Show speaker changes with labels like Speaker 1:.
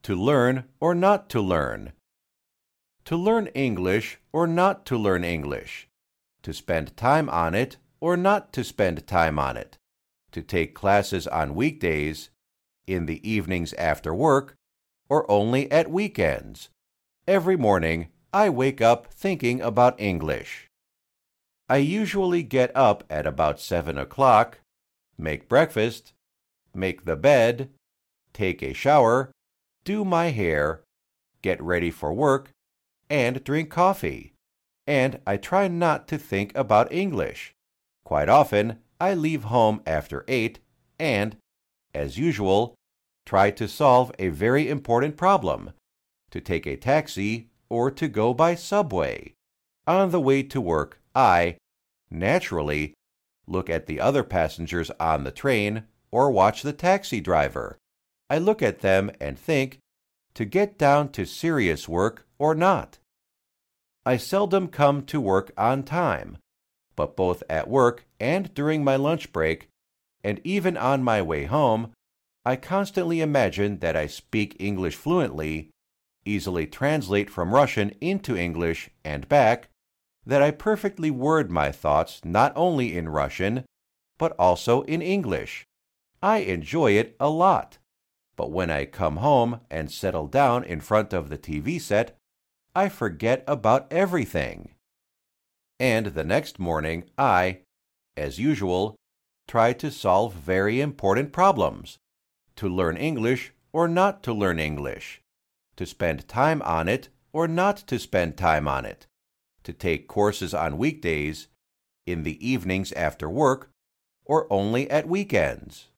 Speaker 1: To learn or not to learn. To learn English or not to learn English. To spend time on it or not to spend time on it. To take classes on weekdays, in the evenings after work, or only at weekends. Every morning, I wake up thinking about English. I usually get up at about 7 o'clock, make breakfast, make the bed, take a shower, do my hair, get ready for work, and drink coffee. And I try not to think about English. Quite often, I leave home after 8 and, as usual, try to solve a very important problem, to take a taxi or to go by subway. On the way to work, I, naturally, look at the other passengers on the train or watch the taxi driver. I look at them and think, to get down to serious work or not. I seldom come to work on time, but both at work and during my lunch break, and even on my way home, I constantly imagine that I speak English fluently, easily translate from Russian into English and back, that I perfectly word my thoughts not only in Russian, but also in English. I enjoy it a lot. But when I come home and settle down in front of the TV set, I forget about everything. And the next morning, I, as usual, try to solve very important problems, to learn English or not to learn English, to spend time on it or not to spend time on it, to take courses on weekdays, in the evenings after work, or only at weekends.